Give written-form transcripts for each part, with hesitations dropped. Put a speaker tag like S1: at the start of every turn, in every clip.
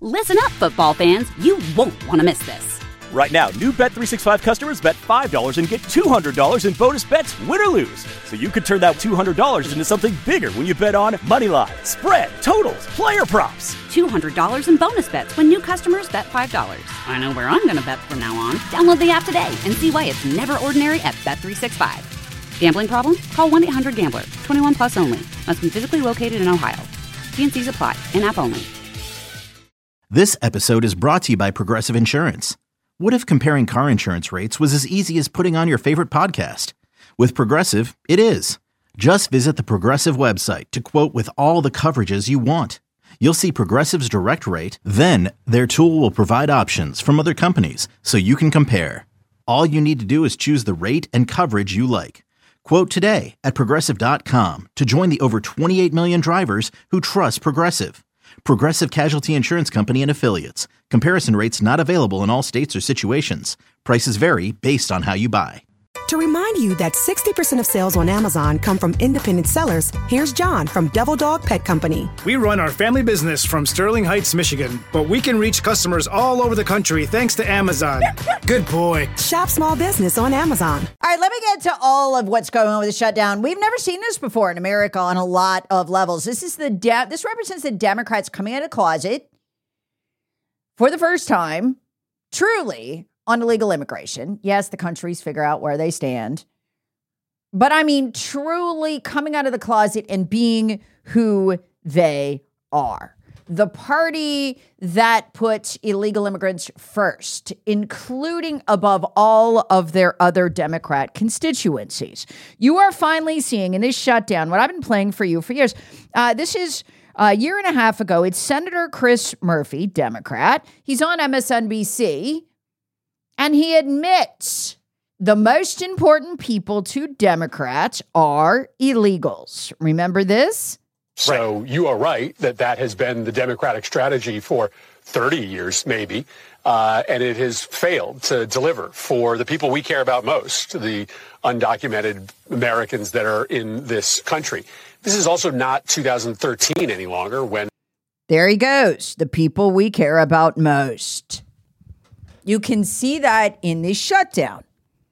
S1: Listen up, football fans. You won't want to miss this.
S2: Right now, new Bet365 customers bet $5 and get $200 in bonus bets, win or lose. So you could turn that $200 into something bigger when you bet on moneyline, spread, totals, player props.
S1: $200 in bonus bets when new customers bet $5. I know where I'm going to bet from now on. Download the app today and see why it's never ordinary at Bet365. Gambling problem? Call 1-800-GAMBLER. 21 plus only. Must be physically located in Ohio. T&Cs apply. In-app only.
S3: This episode is brought to you by Progressive Insurance. What if comparing car insurance rates was as easy as putting on your favorite podcast? With Progressive, it is. Just visit the Progressive website to quote with all the coverages you want. You'll see Progressive's direct rate, then their tool will provide options from other companies so you can compare. All you need to do is choose the rate and coverage you like. Quote today at Progressive.com to join the over 28 million drivers who trust Progressive. Progressive Casualty Insurance Company and Affiliates. Comparison rates not available in all states or situations. Prices vary based on how you buy.
S4: To remind you that 60% of sales on Amazon come from independent sellers, here's John from Devil Dog Pet Company.
S5: We run our family business from Sterling Heights, Michigan, but we can reach customers all over the country thanks to Amazon. Good boy.
S4: Shop small business on Amazon.
S6: All right, let me get to all of what's going on with the shutdown. We've never seen this before in America on a lot of levels. This is this represents the Democrats coming out of the closet for the first time, truly, on illegal immigration. Yes, the countries figure out where they stand. But I mean, truly coming out of the closet and being who they are. The party that puts illegal immigrants first, including above all of their other Democrat constituencies. You are finally seeing in this shutdown what I've been playing for you for years. This is a year and a half ago. It's Senator Chris Murphy, Democrat. He's on MSNBC. And he admits the most important people to Democrats are illegals. Remember this?
S7: So you are right that has been the Democratic strategy for 30 years, maybe, and it has failed to deliver for the people we care about most, the undocumented Americans that are in this country. This is also not 2013 any longer when...
S6: There he goes, the people we care about most. You can see that in this shutdown.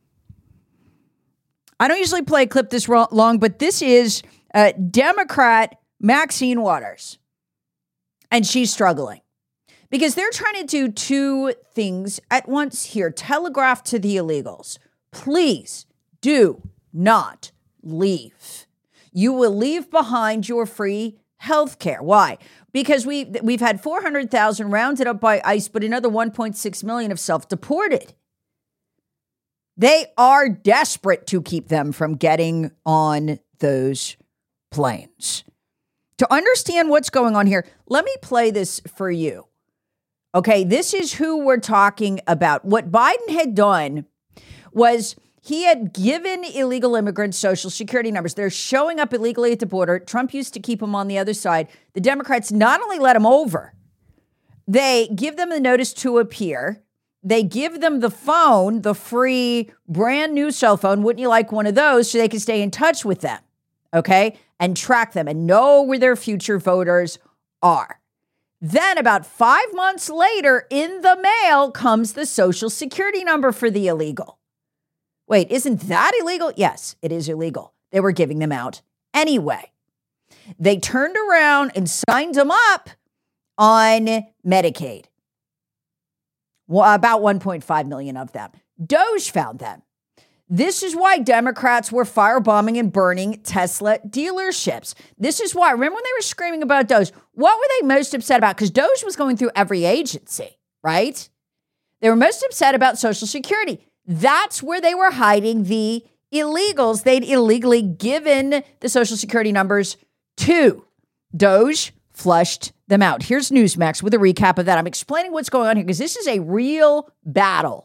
S6: I don't usually play a clip this long, but this is Democrat Maxine Waters. And she's struggling because they're trying to do two things at once here. Telegraph to the illegals. Please do not leave. You will leave behind your free health care. Why? Because we've had 400,000 rounded up by ICE, but another 1.6 million have self-deported. They are desperate to keep them from getting on those planes. To understand what's going on here, let me play this for you. Okay, this is who we're talking about. What Biden had done was he had given illegal immigrants Social Security numbers. They're showing up illegally at the border. Trump used to keep them on the other side. The Democrats not only let them over, they give them the notice to appear. They give them the phone, the free brand new cell phone. Wouldn't you like one of those so they can stay in touch with them, okay, and track them and know where their future voters are. Then about 5 months later, in the mail comes the Social Security number for the illegal. Wait, isn't that illegal? Yes, it is illegal. They were giving them out anyway. They turned around and signed them up on Medicaid. Well, about 1.5 million of them. DOJ found them. This is why Democrats were firebombing and burning Tesla dealerships. This is why. Remember when they were screaming about DOJ? What were they most upset about? Because DOJ was going through every agency, right? They were most upset about Social Security. That's where they were hiding the illegals. They'd illegally given the Social Security numbers to. DOJ flushed them out. Here's Newsmax with a recap of that. I'm explaining what's going on here because this is a real battle.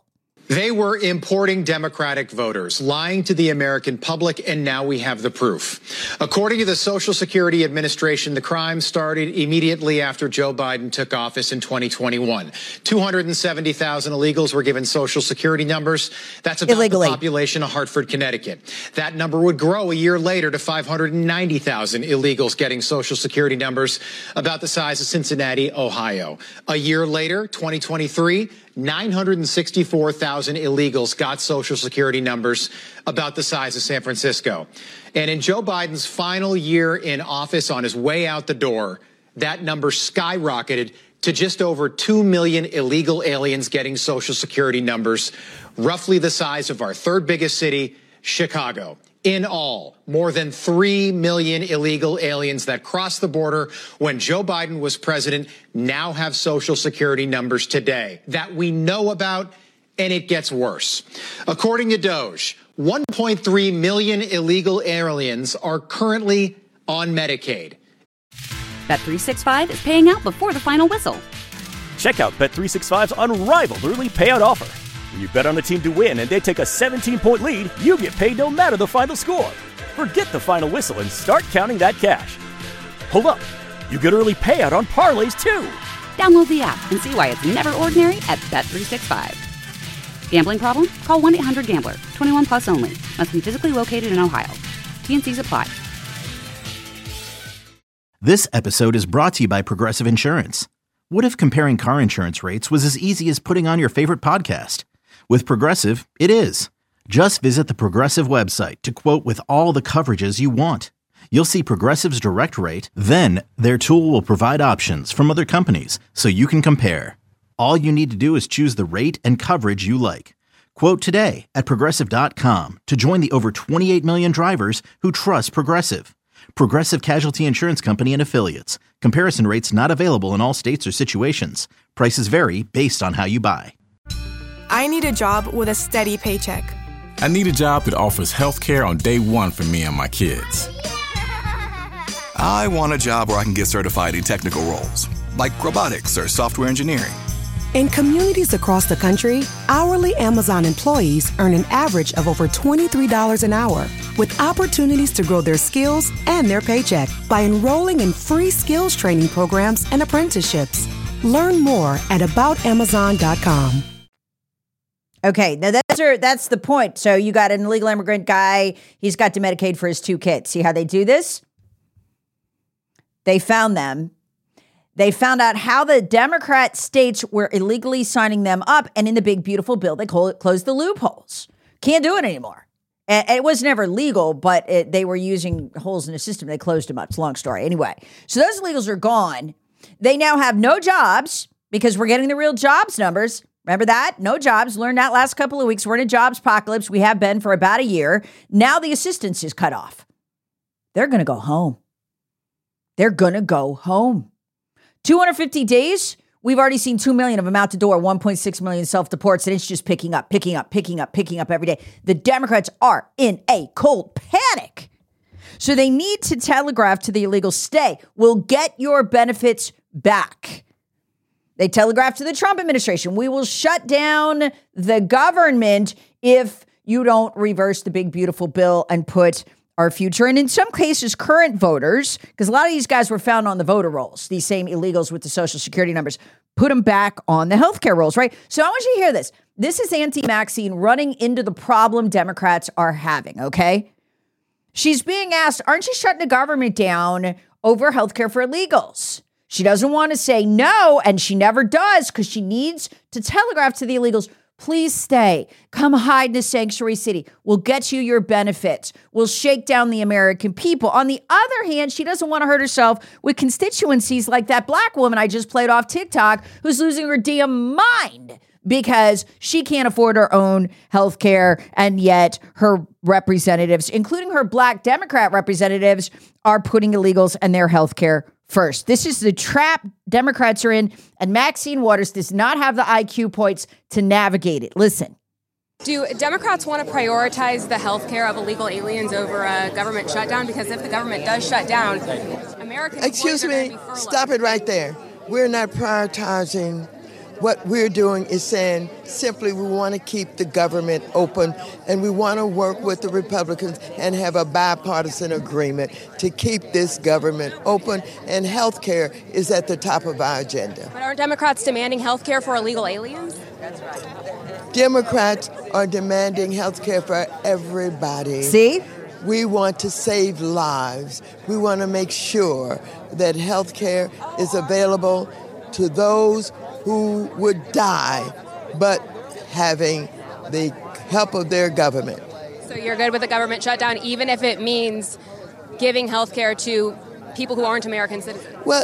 S8: They were importing Democratic voters, lying to the American public, and now we have the proof. According to the Social Security Administration, the crime started immediately after Joe Biden took office in 2021. 270,000 illegals were given Social Security numbers. That's about the population of Hartford, Connecticut. That number would grow a year later to 590,000 illegals getting Social Security numbers, about the size of Cincinnati, Ohio. A year later, 2023, 964,000 illegals got Social Security numbers, about the size of San Francisco. And in Joe Biden's final year in office, on his way out the door, that number skyrocketed to just over 2 million illegal aliens getting Social Security numbers, roughly the size of our third biggest city, Chicago. In all, more than 3 million illegal aliens that crossed the border when Joe Biden was president now have Social Security numbers today that we know about, and it gets worse. According to DOJ, 1.3 million illegal aliens are currently on Medicaid.
S1: Bet365 is paying out before the final whistle.
S2: Check out Bet365's unrivaled early payout offer. When you bet on a team to win and they take a 17-point lead, you get paid no matter the final score. Forget the final whistle and start counting that cash. Hold up. You get early payout on parlays, too.
S1: Download the app and see why it's never ordinary at Bet365. Gambling problem? Call 1-800-GAMBLER. 21 plus only. Must be physically located in Ohio. T&Cs apply.
S3: This episode is brought to you by Progressive Insurance. What if comparing car insurance rates was as easy as putting on your favorite podcast? With Progressive, it is. Just visit the Progressive website to quote with all the coverages you want. You'll see Progressive's direct rate, then their tool will provide options from other companies so you can compare. All you need to do is choose the rate and coverage you like. Quote today at Progressive.com to join the over 28 million drivers who trust Progressive. Progressive Casualty Insurance Company and Affiliates. Comparison rates not available in all states or situations. Prices vary based on how you buy.
S9: I need a job with a steady paycheck.
S10: I need a job that offers health care on day one for me and my kids.
S11: I want a job where I can get certified in technical roles, like robotics or software engineering.
S4: In communities across the country, hourly Amazon employees earn an average of over $23 an hour, with opportunities to grow their skills and their paycheck by enrolling in free skills training programs and apprenticeships. Learn more at aboutamazon.com.
S6: Okay, now that's the point. So you got an illegal immigrant guy. He's got to Medicaid for his 2 kids. See how they do this? They found them. They found out how the Democrat states were illegally signing them up. And in the big, beautiful bill, they closed the loopholes. Can't do it anymore. And it was never legal, but they were using holes in the system. They closed them up. It's a long story. Anyway, so those illegals are gone. They now have no jobs because we're getting the real jobs numbers. Remember that? No jobs. Learned that last couple of weeks. We're in a jobs apocalypse. We have been for about a year. Now the assistance is cut off. They're going to go home. They're going to go home. 250 days, we've already seen 2 million of them out the door, 1.6 million self-deports, and it's just picking up every day. The Democrats are in a cold panic. So they need to telegraph to the illegals, stay. We'll get your benefits back. They telegraphed to the Trump administration, we will shut down the government if you don't reverse the big, beautiful bill and put our future, and in some cases, current voters, because a lot of these guys were found on the voter rolls, these same illegals with the Social Security numbers, put them back on the healthcare rolls, right? So I want you to hear this. This is Auntie Maxine running into the problem Democrats are having, okay? She's being asked, aren't you shutting the government down over healthcare for illegals? She doesn't want to say no, and she never does, because she needs to telegraph to the illegals, please stay. Come hide in a sanctuary city. We'll get you your benefits. We'll shake down the American people. On the other hand, she doesn't want to hurt herself with constituencies like that black woman I just played off TikTok who's losing her damn mind because she can't afford her own health care, and yet her representatives, including her black Democrat representatives, are putting illegals and their health care first. This is the trap Democrats are in, and Maxine Waters does not have the IQ points to navigate it. Listen.
S12: Do Democrats want to prioritize the health care of illegal aliens over a government shutdown? Because if the government does shut down, Americans...
S13: Excuse me, stop it right there. We're not prioritizing What we're doing is saying simply we want to keep the government open, and we want to work with the Republicans and have a bipartisan agreement to keep this government open, and health care is at the top of our agenda.
S12: But aren't Democrats demanding health care for illegal aliens?
S13: That's right. Democrats are demanding health care for everybody.
S6: See?
S13: We want to save lives. We want to make sure that health care is available to those who would die, but having the help of their government.
S12: So you're good with the government shutdown, even if it means giving health care to people who aren't American citizens?
S13: Well,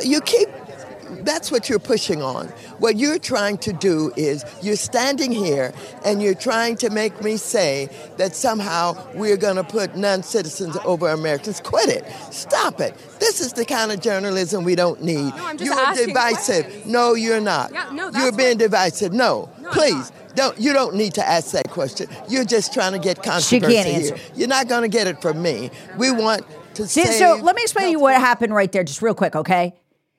S13: that's what you're pushing on. What you're trying to do is you're standing here and you're trying to make me say that somehow we're going to put non-citizens over Americans. Quit it. Stop it. This is the kind of journalism we don't need.
S12: No, I'm just
S13: you're divisive. No, you're not.
S12: Yeah, no,
S13: you're being divisive. No, please. You don't need to ask that question. You're just trying to get controversy.
S6: She can't answer.
S13: Here. You're not going to get it from me. We want to
S6: So let me explain to you what happened right there, just real quick, okay?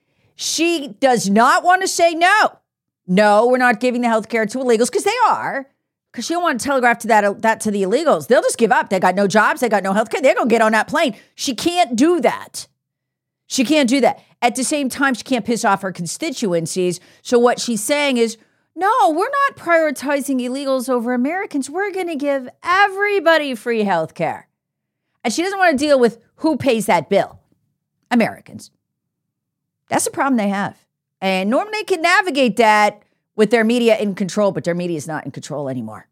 S6: She does not want to say no. No, we're not giving the health care to illegals, because they are. Because she don't want to telegraph to that to the illegals. They'll just give up. They got no jobs. They got no health care. They're going to get on that plane. She can't do that. She can't do that. At the same time, she can't piss off her constituencies. So what she's saying is, no, we're not prioritizing illegals over Americans. We're going to give everybody free health care. And she doesn't want to deal with who pays that bill. Americans. That's the problem they have. And normally they can navigate that with their media in control, but their media is not in control anymore.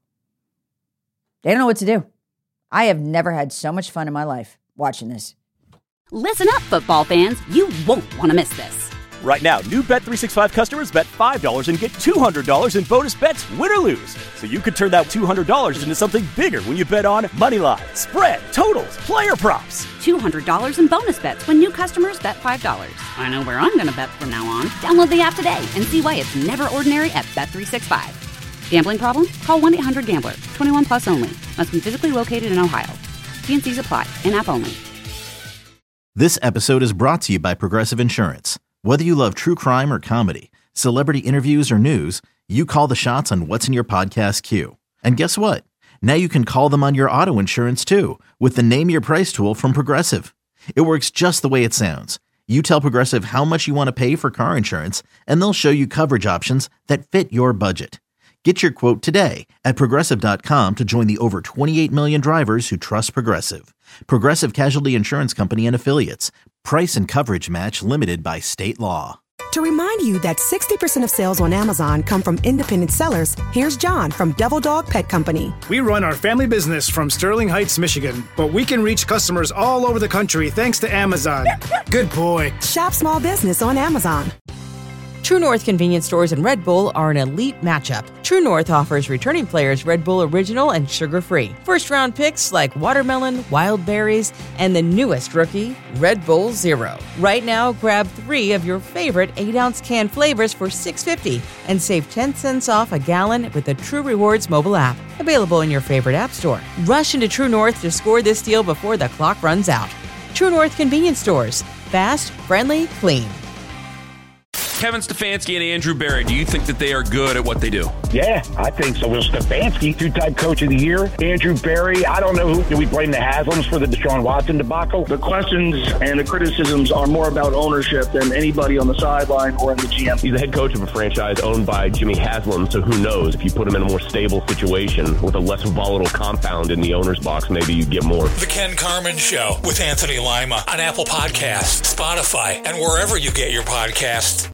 S6: They don't know what to do. I have never had so much fun in my life watching this.
S1: Listen up, football fans. You won't want to miss this.
S2: Right now, new Bet365 customers bet $5 and get $200 in bonus bets, win or lose. So you could turn that $200 into something bigger when you bet on Moneyline, spread, totals, player props.
S1: $200 in bonus bets when new customers bet $5. I know where I'm going to bet from now on. Download the app today and see why it's never ordinary at Bet365. Gambling problem? Call 1-800-GAMBLER. 21 plus only. Must be physically located in Ohio. T&Cs apply. In-app only.
S3: This episode is brought to you by Progressive Insurance. Whether you love true crime or comedy, celebrity interviews or news, you call the shots on what's in your podcast queue. And guess what? Now you can call them on your auto insurance too with the Name Your Price tool from Progressive. It works just the way it sounds. You tell Progressive how much you want to pay for car insurance, and they'll show you coverage options that fit your budget. Get your quote today at Progressive.com to join the over 28 million drivers who trust Progressive. Progressive Casualty Insurance Company and Affiliates. Price and coverage match limited by state law.
S4: To remind you that 60% of sales on Amazon come from independent sellers, here's John from Devil Dog Pet Company.
S5: We run our family business from Sterling Heights, Michigan, but we can reach customers all over the country thanks to Amazon. Good boy.
S4: Shop small business on Amazon.
S14: True North convenience stores and Red Bull are an elite matchup. True North offers returning players Red Bull Original and sugar-free. First-round picks like watermelon, wild berries, and the newest rookie, Red Bull Zero. Right now, grab 3 of your favorite 8-ounce can flavors for $6.50 and save 10 cents off a gallon with the True Rewards mobile app. Available in your favorite app store. Rush into True North to score this deal before the clock runs out. True North convenience stores. Fast, friendly, clean.
S15: Kevin Stefanski and Andrew Berry, do you think that they are good at what they do?
S16: Yeah, I think so. Will Stefanski, 2-time coach of the year. Andrew Berry, I don't know who. Do we blame the Haslams for the Deshaun Watson debacle?
S17: The questions and the criticisms are more about ownership than anybody on the sideline or in the GM.
S18: He's the head coach of a franchise owned by Jimmy Haslam, so who knows? If you put him in a more stable situation with a less volatile compound in the owner's box, maybe you get more.
S19: The Ken Carman Show with Anthony Lima on Apple Podcasts, Spotify, and wherever you get your podcasts.